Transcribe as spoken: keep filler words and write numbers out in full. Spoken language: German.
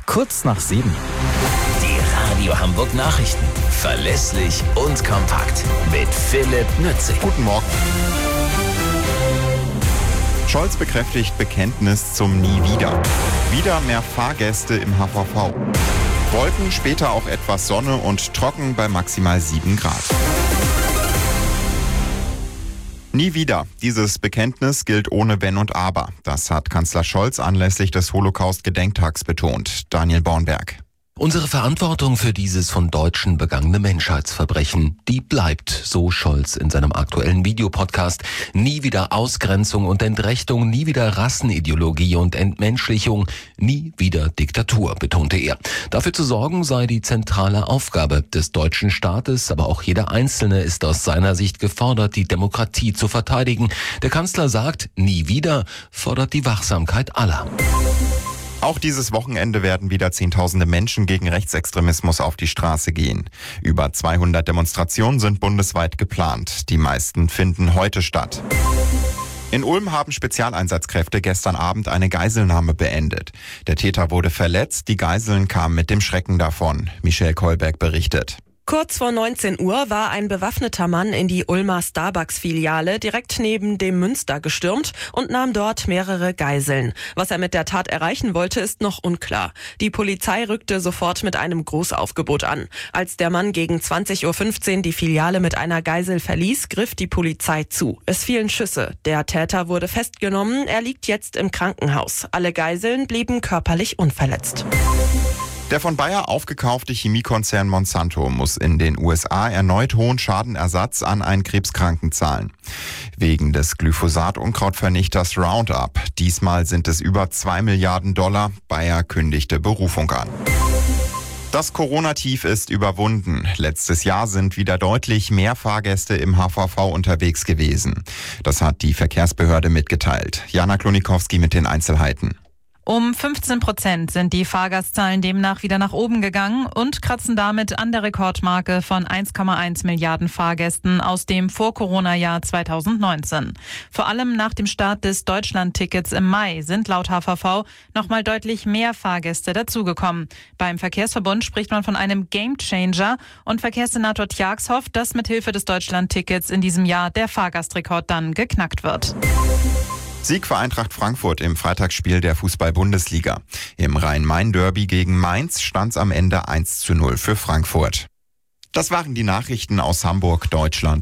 Kurz nach sieben. Die Radio Hamburg Nachrichten. Verlässlich und kompakt. Mit Philipp Nützig. Guten Morgen. Scholz bekräftigt Bekenntnis zum Nie wieder. Wieder mehr Fahrgäste im H V V. Wolken, später auch etwas Sonne und trocken bei maximal sieben Grad. Nie wieder. Dieses Bekenntnis gilt ohne Wenn und Aber. Das hat Kanzler Scholz anlässlich des Holocaust-Gedenktags betont. Daniel Bornberg. Unsere Verantwortung für dieses von Deutschen begangene Menschheitsverbrechen, die bleibt, so Scholz in seinem aktuellen Videopodcast. Nie wieder Ausgrenzung und Entrechtung, nie wieder Rassenideologie und Entmenschlichung, nie wieder Diktatur, betonte er. Dafür zu sorgen sei die zentrale Aufgabe des deutschen Staates, aber auch jeder Einzelne ist aus seiner Sicht gefordert, die Demokratie zu verteidigen. Der Kanzler sagt, nie wieder, fordert die Wachsamkeit aller. Auch dieses Wochenende werden wieder Zehntausende Menschen gegen Rechtsextremismus auf die Straße gehen. Über zweihundert Demonstrationen sind bundesweit geplant. Die meisten finden heute statt. In Ulm haben Spezialeinsatzkräfte gestern Abend eine Geiselnahme beendet. Der Täter wurde verletzt, die Geiseln kamen mit dem Schrecken davon. Michelle Kolberg berichtet. Kurz vor neunzehn Uhr war ein bewaffneter Mann in die Ulmer Starbucks-Filiale direkt neben dem Münster gestürmt und nahm dort mehrere Geiseln. Was er mit der Tat erreichen wollte, ist noch unklar. Die Polizei rückte sofort mit einem Großaufgebot an. Als der Mann gegen zwanzig Uhr fünfzehn die Filiale mit einer Geisel verließ, griff die Polizei zu. Es fielen Schüsse. Der Täter wurde festgenommen. Er liegt jetzt im Krankenhaus. Alle Geiseln blieben körperlich unverletzt. Der von Bayer aufgekaufte Chemiekonzern Monsanto muss in den U S A erneut hohen Schadenersatz an einen Krebskranken zahlen. Wegen des Glyphosat-Unkrautvernichters Roundup. Diesmal sind es über zwei Milliarden Dollar. Bayer kündigte Berufung an. Das Corona-Tief ist überwunden. Letztes Jahr sind wieder deutlich mehr Fahrgäste im H V V unterwegs gewesen. Das hat die Verkehrsbehörde mitgeteilt. Jana Klonikowski mit den Einzelheiten. Um fünfzehn Prozent sind die Fahrgastzahlen demnach wieder nach oben gegangen und kratzen damit an der Rekordmarke von eins Komma eins Milliarden Fahrgästen aus dem Vor-Corona-Jahr zweitausendneunzehn. Vor allem nach dem Start des Deutschland-Tickets im Mai sind laut H V V nochmal deutlich mehr Fahrgäste dazugekommen. Beim Verkehrsverbund spricht man von einem Gamechanger und Verkehrssenator Tjax hofft, dass mithilfe des Deutschland-Tickets in diesem Jahr der Fahrgastrekord dann geknackt wird. Sieg für Eintracht Frankfurt im Freitagsspiel der Fußball-Bundesliga. Im Rhein-Main-Derby gegen Mainz stand es am Ende eins zu null für Frankfurt. Das waren die Nachrichten aus Hamburg, Deutschland.